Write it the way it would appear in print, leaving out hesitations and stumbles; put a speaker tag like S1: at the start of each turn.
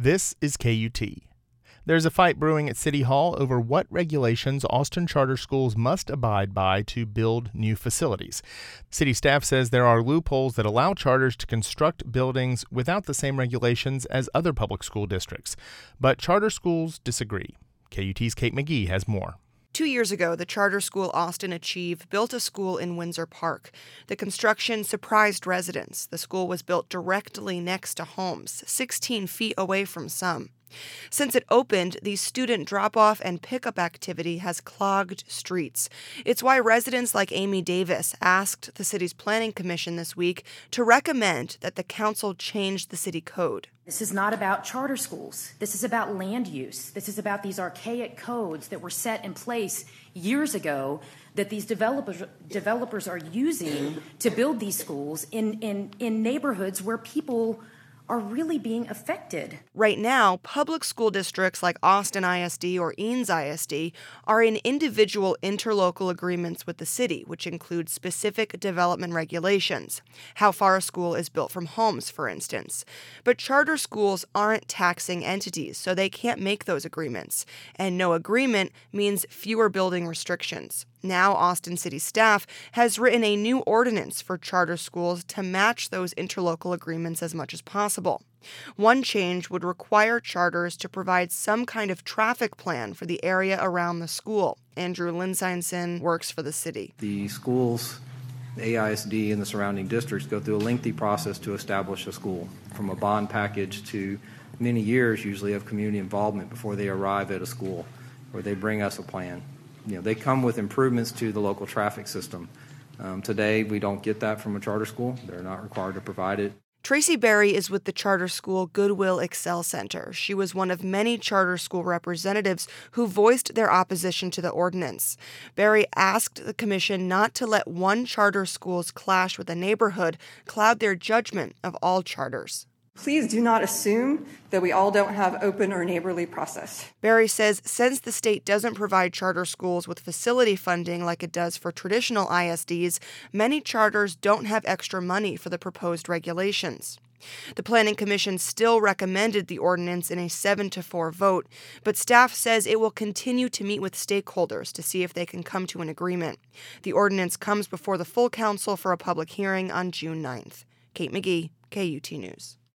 S1: This is KUT. There's a fight brewing at City Hall over what regulations Austin charter schools must abide by to build new facilities. City staff says there are loopholes that allow charters to construct buildings without the same regulations as other public school districts. But charter schools disagree. KUT's Kate McGee has more.
S2: 2 years ago, the charter school Austin Achieve built a school in Windsor Park. The construction surprised residents. The school was built directly next to homes, 16 feet away from some. Since it opened, the student drop-off and pickup activity has clogged streets. It's why residents like Amy Davis asked the city's planning commission this week to recommend that the council change the city code.
S3: This is not about charter schools. This is about land use. This is about these archaic codes that were set in place years ago that these developers are using to build these schools in neighborhoods where people are really being affected.
S2: Right now, public school districts like Austin ISD or Eanes ISD are in individual interlocal agreements with the city, which include specific development regulations, how far a school is built from homes, for instance. But charter schools aren't taxing entities, so they can't make those agreements. And no agreement means fewer building restrictions. Now, Austin City staff has written a new ordinance for charter schools to match those interlocal agreements as much as possible. One change would require charters to provide some kind of traffic plan for the area around the school. Andrew Linsinson works for the city.
S4: The schools, the AISD and the surrounding districts go through a lengthy process to establish a school, from a bond package to many years usually of community involvement before they arrive at a school, where they bring us a plan. They come with improvements to the local traffic system. Today, we don't get that from a charter school. They're not required to provide it.
S2: Tracy Berry is with the charter school Goodwill Excel Center. She was one of many charter school representatives who voiced their opposition to the ordinance. Berry asked the commission not to let one charter school's clash with a neighborhood cloud their judgment of all charters.
S5: Please do not assume that we all don't have open or neighborly process.
S2: Berry says since the state doesn't provide charter schools with facility funding like it does for traditional ISDs, many charters don't have extra money for the proposed regulations. The Planning Commission still recommended the ordinance in a 7-4 vote, but staff says it will continue to meet with stakeholders to see if they can come to an agreement. The ordinance comes before the full council for a public hearing on June 9th. Kate McGee, KUT News.